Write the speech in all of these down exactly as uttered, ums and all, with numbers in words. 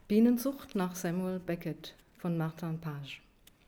Bienenzucht nach Samuel Beckett von Martin Page.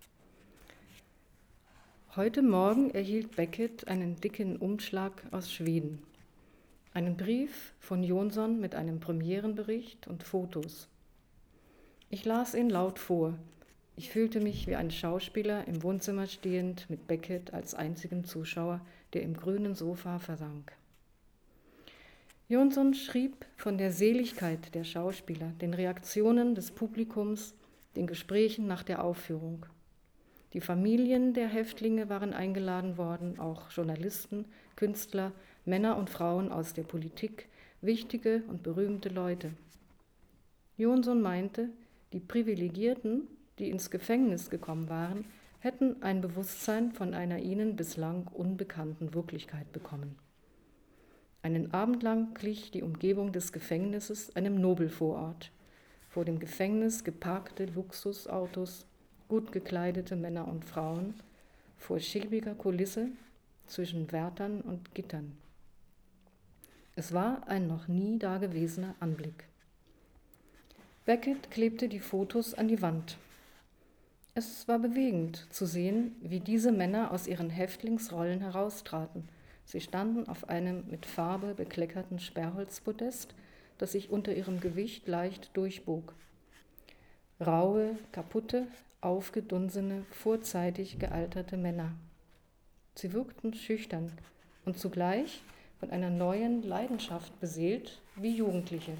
Heute Morgen erhielt Beckett einen dicken Umschlag aus Schweden. Einen Brief von Jonsson mit einem Premierenbericht und Fotos. Ich las ihn laut vor. Ich fühlte mich wie ein Schauspieler im Wohnzimmer stehend mit Beckett als einzigem Zuschauer, der im grünen Sofa versank. Jonsson schrieb von der Seligkeit der Schauspieler, den Reaktionen des Publikums, den Gesprächen nach der Aufführung. Die Familien der Häftlinge waren eingeladen worden, auch Journalisten, Künstler, Männer und Frauen aus der Politik, wichtige und berühmte Leute. Jonsson meinte, die Privilegierten, die ins Gefängnis gekommen waren, hätten ein Bewusstsein von einer ihnen bislang unbekannten Wirklichkeit bekommen. Einen Abend lang glich die Umgebung des Gefängnisses einem Nobelvorort. Vor dem Gefängnis geparkte Luxusautos, gut gekleidete Männer und Frauen, vor schäbiger Kulisse zwischen Wärtern und Gittern. Es war ein noch nie dagewesener Anblick. Beckett klebte die Fotos an die Wand. Es war bewegend zu sehen, wie diese Männer aus ihren Häftlingsrollen heraustraten. Sie standen auf einem mit Farbe bekleckerten Sperrholzpodest, das sich unter ihrem Gewicht leicht durchbog. Raue, kaputte, aufgedunsene, vorzeitig gealterte Männer. Sie wirkten schüchtern und zugleich von einer neuen Leidenschaft beseelt wie Jugendliche.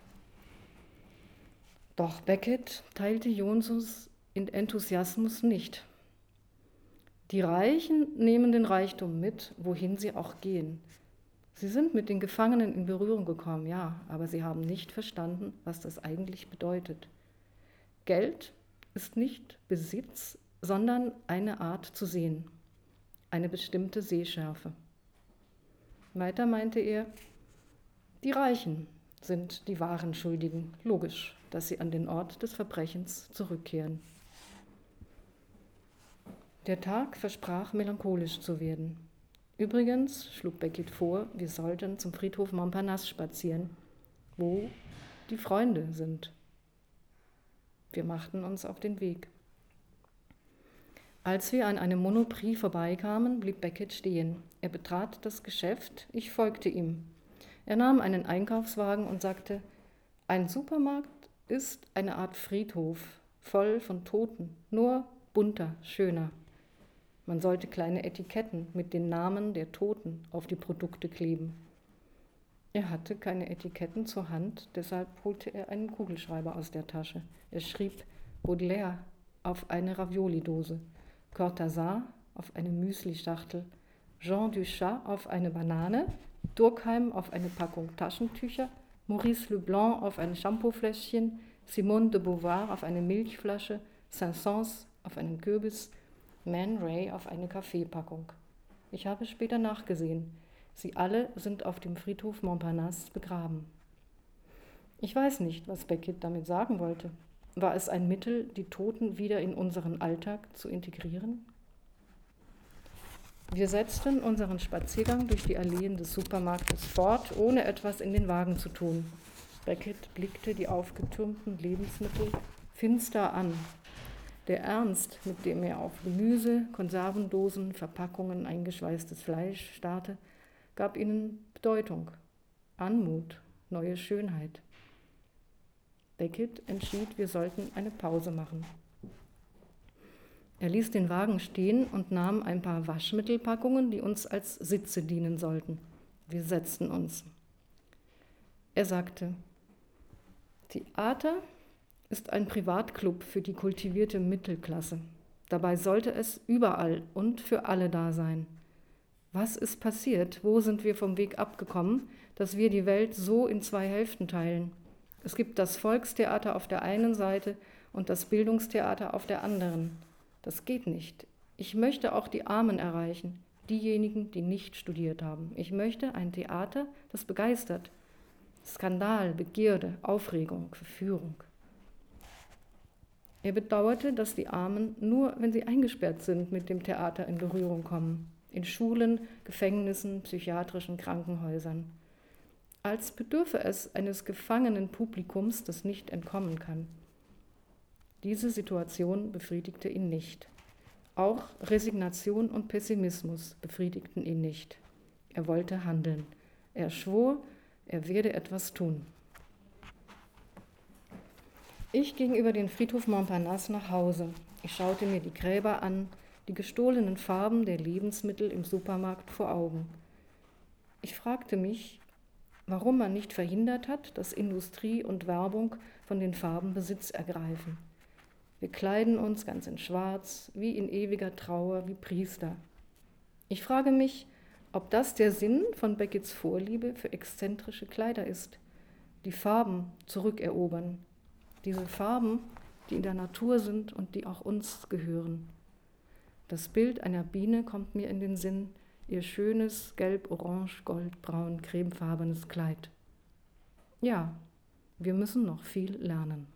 Doch Beckett teilte Jonssons Enthusiasmus nicht. Die Reichen nehmen den Reichtum mit, wohin sie auch gehen. Sie sind mit den Gefangenen in Berührung gekommen, ja, aber sie haben nicht verstanden, was das eigentlich bedeutet. Geld ist nicht Besitz, sondern eine Art zu sehen, eine bestimmte Sehschärfe. Weiter meinte er, die Reichen sind die wahren Schuldigen, logisch, dass sie an den Ort des Verbrechens zurückkehren. Der Tag versprach melancholisch zu werden. Übrigens schlug Beckett vor, wir sollten zum Friedhof Montparnasse spazieren, wo die Freunde sind. Wir machten uns auf den Weg. Als wir an einem Monoprix vorbeikamen, blieb Beckett stehen. Er betrat das Geschäft, ich folgte ihm. Er nahm einen Einkaufswagen und sagte, ein Supermarkt ist eine Art Friedhof, voll von Toten, nur bunter, schöner. Man sollte kleine Etiketten mit den Namen der Toten auf die Produkte kleben. Er hatte keine Etiketten zur Hand, deshalb holte er einen Kugelschreiber aus der Tasche. Er schrieb Baudelaire auf eine Ravioli-Dose, Cortázar auf eine Müsli-Schachtel, Jean Duchat auf eine Banane, Durkheim auf eine Packung Taschentücher, Maurice Leblanc auf ein Shampoofläschchen, Simone de Beauvoir auf eine Milchflasche, Saint-Saëns auf einen Kürbis, Man Ray auf eine Kaffeepackung. Ich habe später nachgesehen. Sie alle sind auf dem Friedhof Montparnasse begraben. Ich weiß nicht, was Beckett damit sagen wollte. War es ein Mittel, die Toten wieder in unseren Alltag zu integrieren? Wir setzten unseren Spaziergang durch die Alleen des Supermarktes fort, ohne etwas in den Wagen zu tun. Beckett blickte die aufgetürmten Lebensmittel finster an. Der Ernst, mit dem er auf Gemüse, Konservendosen, Verpackungen eingeschweißtes Fleisch starrte, gab ihnen Bedeutung, Anmut, neue Schönheit. Beckett entschied, wir sollten eine Pause machen. Er ließ den Wagen stehen und nahm ein paar Waschmittelpackungen, die uns als Sitze dienen sollten. Wir setzten uns. Er sagte, Theater ist ein Privatclub für die kultivierte Mittelklasse. Dabei sollte es überall und für alle da sein. Was ist passiert? Wo sind wir vom Weg abgekommen, dass wir die Welt so in zwei Hälften teilen? Es gibt das Volkstheater auf der einen Seite und das Bildungstheater auf der anderen. Das geht nicht. Ich möchte auch die Armen erreichen, diejenigen, die nicht studiert haben. Ich möchte ein Theater, das begeistert. Skandal, Begierde, Aufregung, Verführung. Er bedauerte, dass die Armen nur, wenn sie eingesperrt sind, mit dem Theater in Berührung kommen. In Schulen, Gefängnissen, psychiatrischen Krankenhäusern. als bedürfe es eines gefangenen Publikums, das nicht entkommen kann. Diese Situation befriedigte ihn nicht. Auch Resignation und Pessimismus befriedigten ihn nicht. Er wollte handeln. Er schwor, er werde etwas tun. Ich ging über den Friedhof Montparnasse nach Hause. Ich schaute mir die Gräber an, die gestohlenen Farben der Lebensmittel im Supermarkt vor Augen. Ich fragte mich, warum man nicht verhindert hat, dass Industrie und Werbung von den Farben Besitz ergreifen. Wir kleiden uns ganz in Schwarz, wie in ewiger Trauer, wie Priester. Ich frage mich, ob das der Sinn von Becketts Vorliebe für exzentrische Kleider ist, die Farben zurückerobern. Diese Farben, die in der Natur sind und die auch uns gehören. Das Bild einer Biene kommt mir in den Sinn, ihr schönes gelb, orange, goldbraun, cremefarbenes Kleid. Ja, wir müssen noch viel lernen.